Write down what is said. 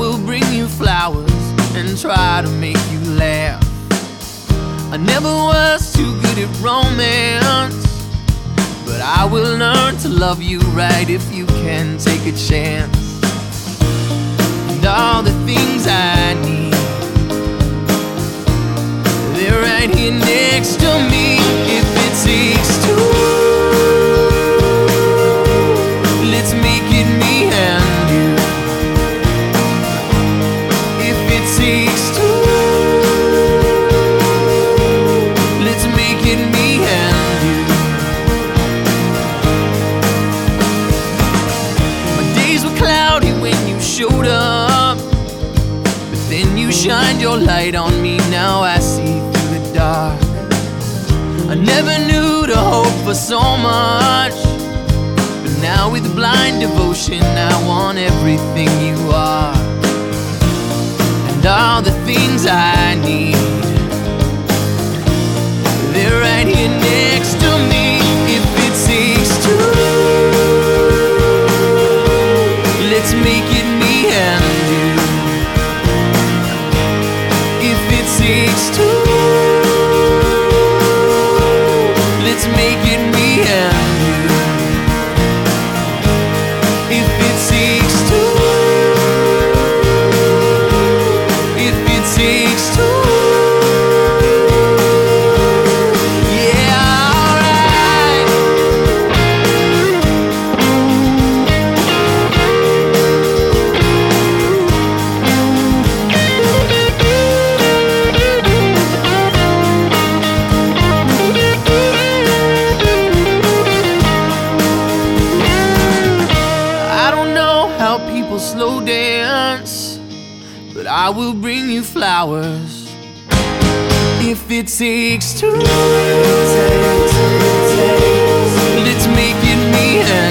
will bring you flowers and try to make you laugh. I never was too good at romance, but I will learn to love you right if you can take a chance. And all the things I need, they're right here next to me. If it takes two, let's make it me and you. If it takes two, let's make it me and you. My days were cloudy when you showed up, but then you shined your light on me. Now I see through the dark. I never knew to hope for so much, but now with blind devotion I want everything you are. And all the things I need, they're right here next to me. If it takes two, let's make it me and you. If it takes two, let's make it me and you. If it takes two, if it takes two, yeah, alright. I don't know how people slow dance, but I will bring you flowers. If it takes two, let's make it me and